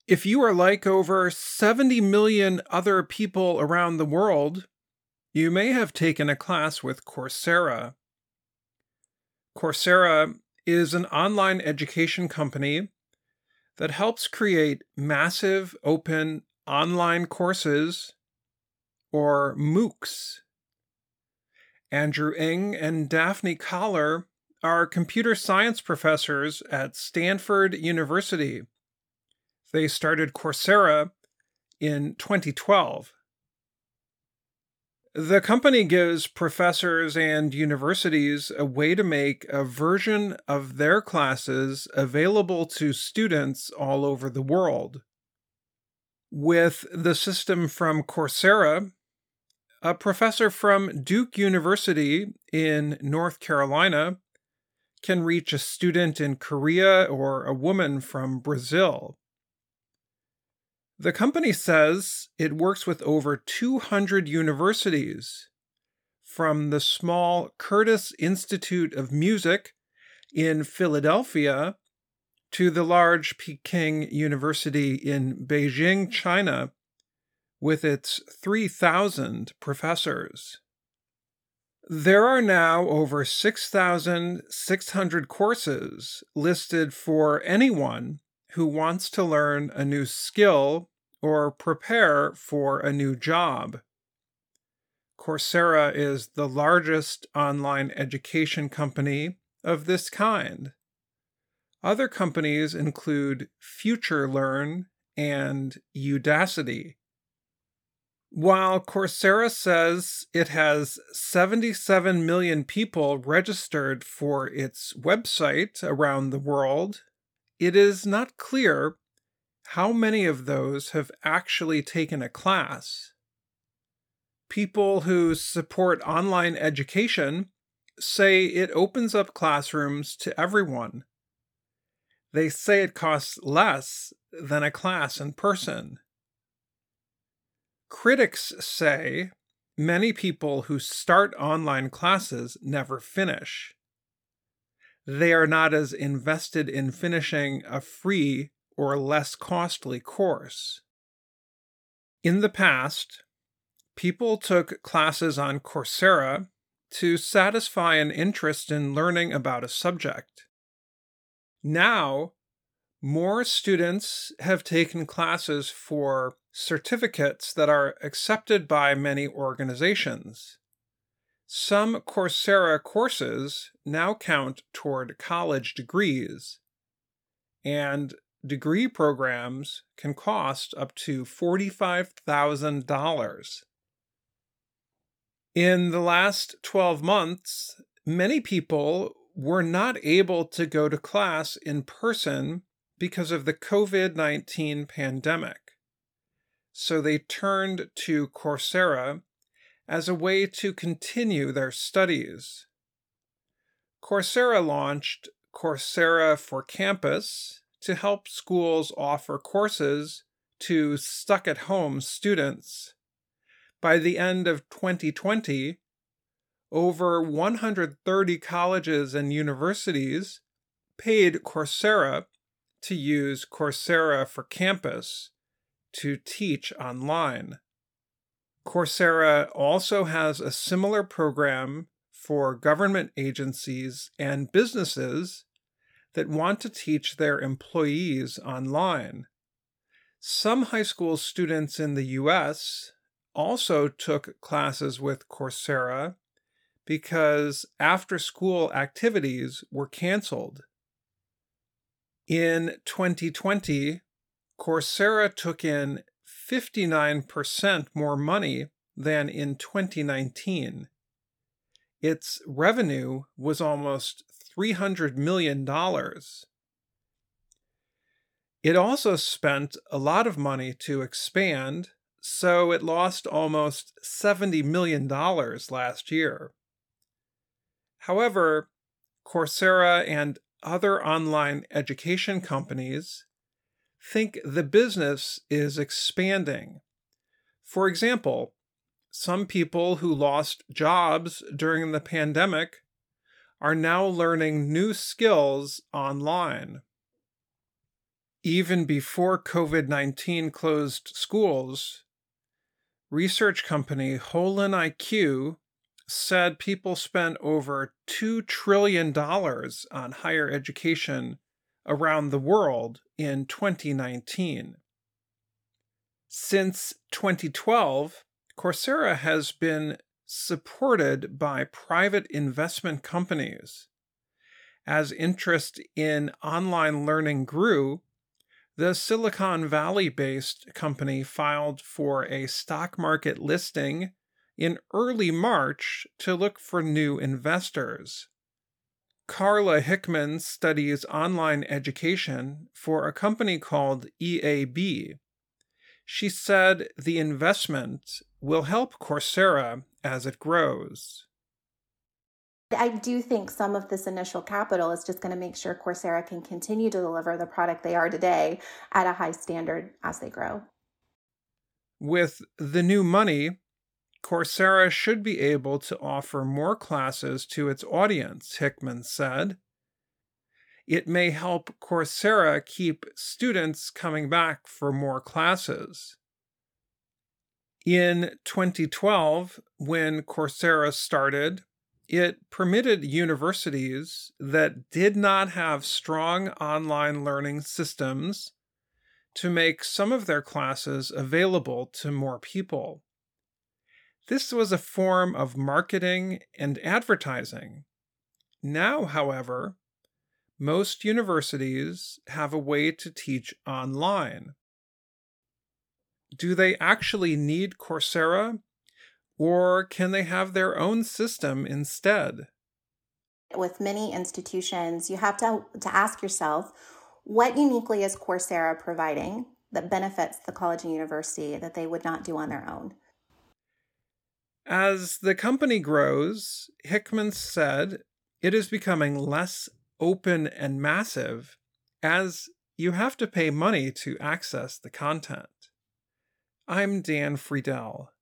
If you are like over 70 million other people around the world, you may have taken a class with Coursera. Coursera is an online education company that helps create massive open online courses, or MOOCs. Andrew Ng and Daphne Collar are computer science professors at Stanford University. They started Coursera in 2012. The company gives professors and universities a way to make a version of their classes available to students all over the world. With the system from Coursera, a professor from Duke University in North Carolina can reach a student in Korea or a woman from Brazil. The company says it works with over 200 universities, from the small Curtis Institute of Music in Philadelphia to the large Peking University in Beijing, China, with its 3,000 professors. There are now over 6,600 courses listed for anyone who wants to learn a new skill or prepare for a new job. Coursera is the largest online education company of this kind. Other companies include FutureLearn and Udacity. While Coursera says it has 77 million people registered for its website around the world, it is not clear how many of those have actually taken a class. People who support online education say it opens up classrooms to everyone. They say it costs less than a class in person. Critics say many people who start online classes never finish. They are not as invested in finishing a free or less costly course. In the past, people took classes on Coursera to satisfy an interest in learning about a subject. Now, more students have taken classes for certificates that are accepted by many organizations. Some Coursera courses now count toward college degrees, and degree programs can cost up to $45,000. In the last 12 months, many people were not able to go to class in person because of the COVID-19 pandemic. So they turned to Coursera as a way to continue their studies. Coursera launched Coursera for Campus to help schools offer courses to stuck-at-home students. By the end of 2020, over 130 colleges and universities paid Coursera to use Coursera for Campus to teach online. Coursera also has a similar program for government agencies and businesses that want to teach their employees online. Some high school students in the US also took classes with Coursera because after-school activities were canceled. In 2020, Coursera took in 59% more money than in 2019. Its revenue was almost $300 million. It also spent a lot of money to expand, so it lost almost $70 million last year. However, Coursera and other online education companies think the business is expanding. For example, some people who lost jobs during the pandemic are now learning new skills online. Even before COVID-19 closed schools, research company HolonIQ said people spent over $2 trillion on higher education around the world in 2019. Since 2012, Coursera has been supported by private investment companies. As interest in online learning grew, the Silicon Valley-based company filed for a stock market listing in early March to look for new investors. Carla Hickman studies online education for a company called EAB. She said the investment will help Coursera as it grows. I do think some of this initial capital is just going to make sure Coursera can continue to deliver the product they are today at a high standard as they grow. With the new money, Coursera should be able to offer more classes to its audience, Hickman said. It may help Coursera keep students coming back for more classes. In 2012, when Coursera started, it permitted universities that did not have strong online learning systems to make some of their classes available to more people. This was a form of marketing and advertising. Now, however, most universities have a way to teach online. Do they actually need Coursera? Or can they have their own system instead? With many institutions, you have to ask yourself, what uniquely is Coursera providing that benefits the college and university that they would not do on their own? As the company grows, Hickman said it is becoming less open and massive as you have to pay money to access the content. I'm Dan Friedel.